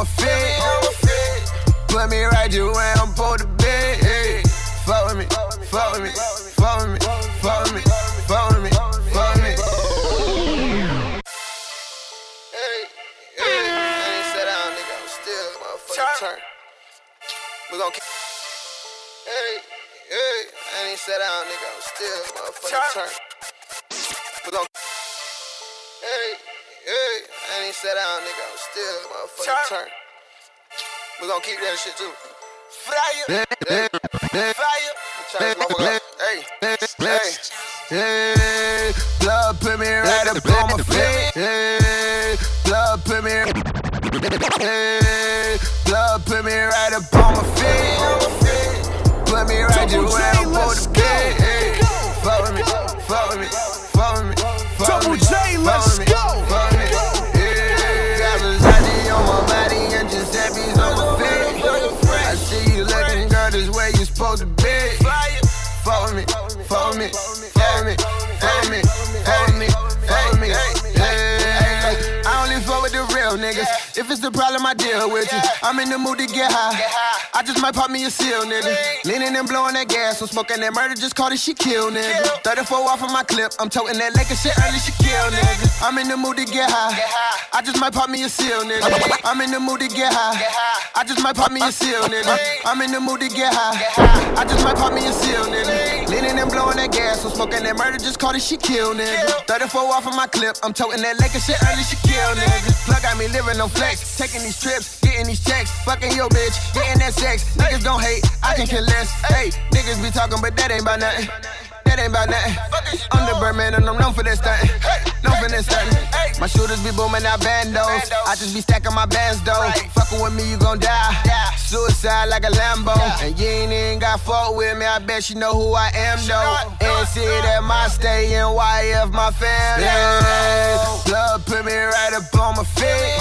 my feet. Put me right there where I'm supposed to be. Hey. Fuck with me, fuck with me, fuck with me, fuck with me, fuck with me, fuck with me. Hey, hey, I ain't sat down, nigga. I'm still motherfucking turn. We gon' keep. Hey, hey, I ain't sat down, nigga. I'm still motherfucking turn. We gon' hey, hey, I ain't sat down, nigga. I'm still motherfucking turn. We gon' keep that shit too. Fire, fire. Hey, hey, hey. Blood put me right up on my feet. Hey, blood put me. Hey, blood put me right up on my feet. Put me right there where I'm supposed to be. Hey, fuck with me, fuck with me, fuck with me, fuck with me. Double J, let's go. Fuck with me. Yeah, got Versace on my body and Giuseppe's on my feet. I see you looking, girl, this way you supposed to be. Fuck with me, fuck with me, fuck with me, fuck with me, fuck with me, fuck with me. Yeah. I only fuck with the real niggas. If it's the problem, I deal with you. I'm in the mood to get high. I just might pop me a seal, nigga. Leaning and blowing that gas. I'm smoking that murder, just called it she kill, nigga. 34 off of my clip. I'm toting that Laker shit early, she kill, nigga. I'm in the mood to get high. I just might pop me a seal, nigga. I'm in the mood to get high. I just might pop me a seal, nigga. I'm in the mood to get high. I just might pop me a seal, nigga. Leaning and blowing that gas. I'm smoking that murder, just called it she kill, nigga. 34 off of my clip. I'm toting that Laker shit early, she kill, nigga. Plug got me living on flex. Taking these trips, getting these checks. Fucking your bitch, getting that sex. Niggas don't hate, I can care less. Hey, niggas be talking, but that ain't about nothing. That ain't about nothing. I'm the Birdman and I'm known for that stuntin'. Known for that stuntin'. My shooters be booming out bandos. I just be stacking my bands though. Fucking with me, you gon' die. Suicide like a Lambo. And you ain't even got fuck with me. I bet you know who I am though. NC that my stay NYF my family. Blood put me right up on my feet.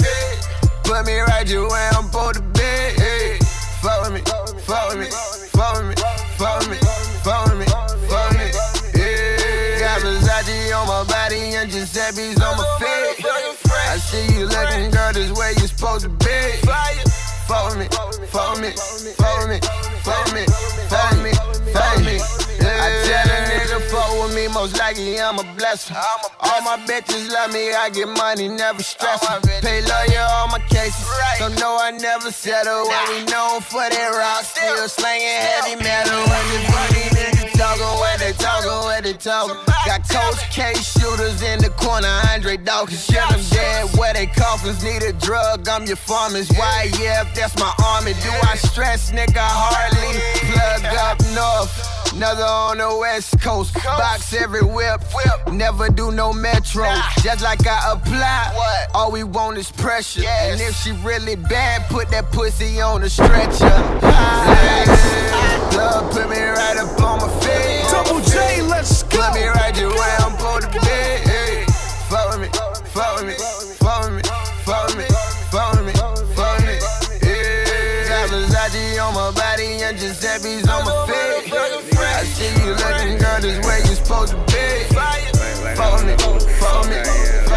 Put me right there where I'm supposed to be. Hey. Fuck with me, fuck with me, fuck with me, fuck with me, fuck with me, fuck with me. Yeah. Got Versace on my body and Giuseppe's on my feet. I see you looking, girl, this way you supposed to be. Fuck with me, fuck with me, fuck with me, fuck with me, fuck with me, fuck with me. I tell a nigga fuck with me, most likely I'm a blessing. All my bitches love me, I get money, never stressing. Pay lawyer all my cases, so no I never settle. When we known for that rock, still slanging heavy metal. When the booty niggas talking, where they talking, where they talking. Got Coach K shooters in the corner, Andre Dawkins. Shit them dead, where they coffins. Need a drug, I'm your pharmacist. Why, yeah, that's my army. Do I stress, nigga, hardly. Plug up north. Another on the west coast, box every whip, never do no metro, just like I apply, all we want is pressure, and if she really bad, put that pussy on the stretcher. Blood put me right up on my feet. Double J, let's go. Put me right there where I'm supposed to be. Hey. Fuck with me, fuck with me, fuck with me, fuck with me, fuck with me, fuck with me. Yeah. Got Versace on my body and Giuseppe's on my feet. I see you looking, girl, this way you supposed to be. Fuck with me, fuck with me.